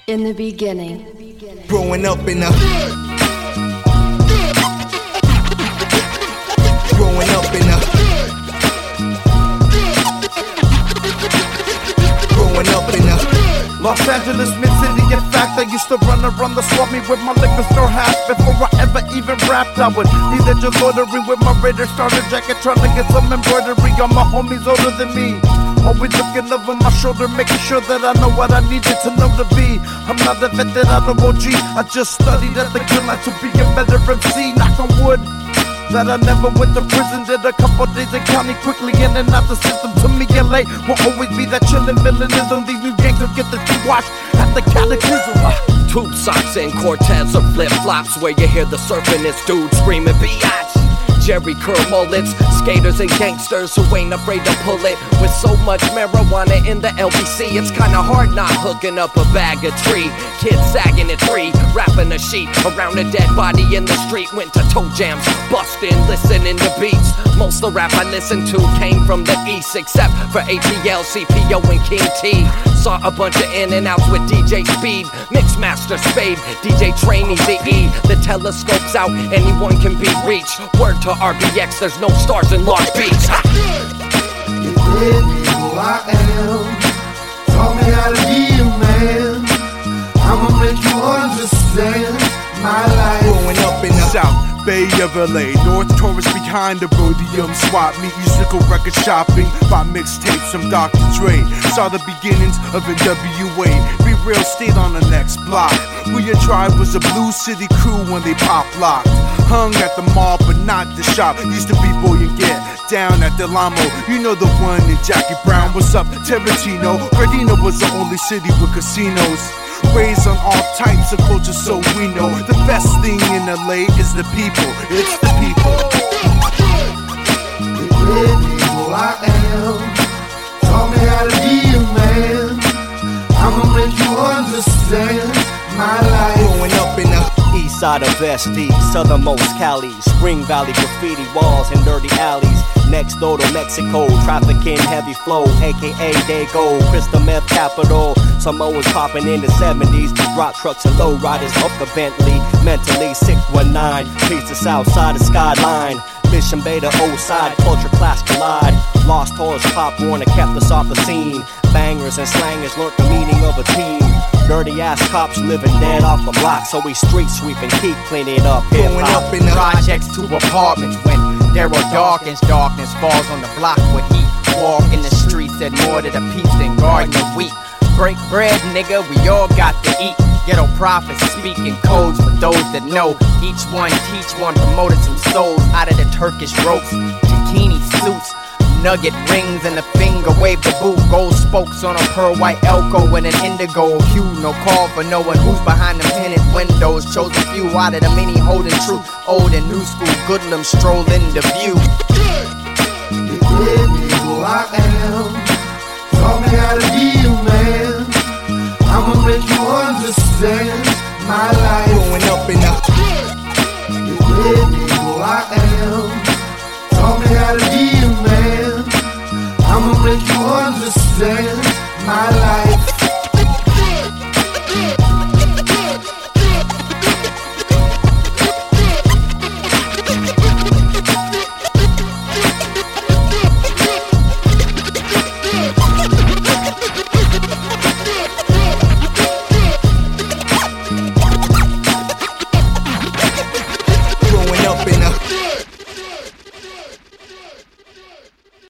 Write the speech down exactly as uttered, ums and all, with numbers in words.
In the beginning, growing up in a growing up in a growing up in a Los Angeles, mid-city, in fact, I used to run around the swap meet with my liquor store hat. Before I ever even rapped, I would be there just loitering with my Raider starter jacket, trying to get some embroidery on my homies older than me. Always looking over my shoulder, making sure that I know what I needed to know to be. I'm not a vet that I'm an O G, I just studied at the Guild to be a better M C. Knock on wood that I never went to prison. Did a couple days in county, quickly in and out the system. To me, L A will always be that chillin' villainism. These new gangsters get the washed at the cataclysm. Tube socks and Cortez or flip-flops, where you hear the surfingest dudes screaming biatch. Jerry curl mullets, skaters and gangsters who ain't afraid to pull it. With so much marijuana in the L B C, it's kinda hard not hooking up a bag of tree. Kids sagging at three, wrapping a sheet around a dead body in the street. Went to toe jams, bustin', listening to beats. Most of the rap I listened to came from the east, except for A T L, C P O, and King T. Saw a bunch of in and outs with D J Speed, Mixmaster Spade, D J Train, Easy E. The telescope's out, anyone can be reached. Word to R B X, there's no stars in Long Beach. You did me who I am, taught me how to be a man. I'ma make you understand my life. growing up in a South Bay of L A, North Taurus behind the Rhodium swap meet, musical record shopping, buy mixtapes from Doctor Dre. Saw the beginnings of N W A. Be Real stayed on the next block. We your tribe was a Blue City crew when they pop locked. Hung at the mall but not the shop. Used to be boy and get down at the Lamo. You know the one in Jackie Brown. What's up, Tarantino? Gardena was the only city with casinos. Raised on all types of culture, so we know the best thing in L A is the people. It's the people. You did me who I am, taught me how to be a man. I'ma make you understand my life. growing up in a East side of S D, southernmost Cali, Spring Valley graffiti walls and dirty alleys. Next door to Mexico, trafficking heavy flow, aka Dago, crystal meth capital. Samoans popping in the seventies, drop trucks and low riders up the Bentley. Mentally sick one nine, peace the south side of skyline. Mission Beta, old side, culture class collide. Lost horse, pop Warner kept us off the scene. Bangers and slangers learned the meaning of a team. Dirty ass cops living dead off the block, so we street sweeping, keep cleaning up hip growing hop. up in a Projects to apartments when there are darkens. Darkness falls on the block with heat. Walk in the streets at more to the peace than garden of wheat. Break bread, nigga, we all got to eat. Ghetto prophets speaking codes for those that know. Each one teach one, promoted some souls out of the Turkish ropes. Bikini suits, nugget rings and a finger wave the boot. Gold spokes on a pearl white Elko and an indigo hue. No call for no one who's behind the tinted windows. Chose a few out of the many holding true. Old and new school Goodlum stroll into view. You did me who I am, taught me how to be a man. I'ma make you understand my life. growing up in a You did me who I am, taught me how to be a man. I'ma make you understand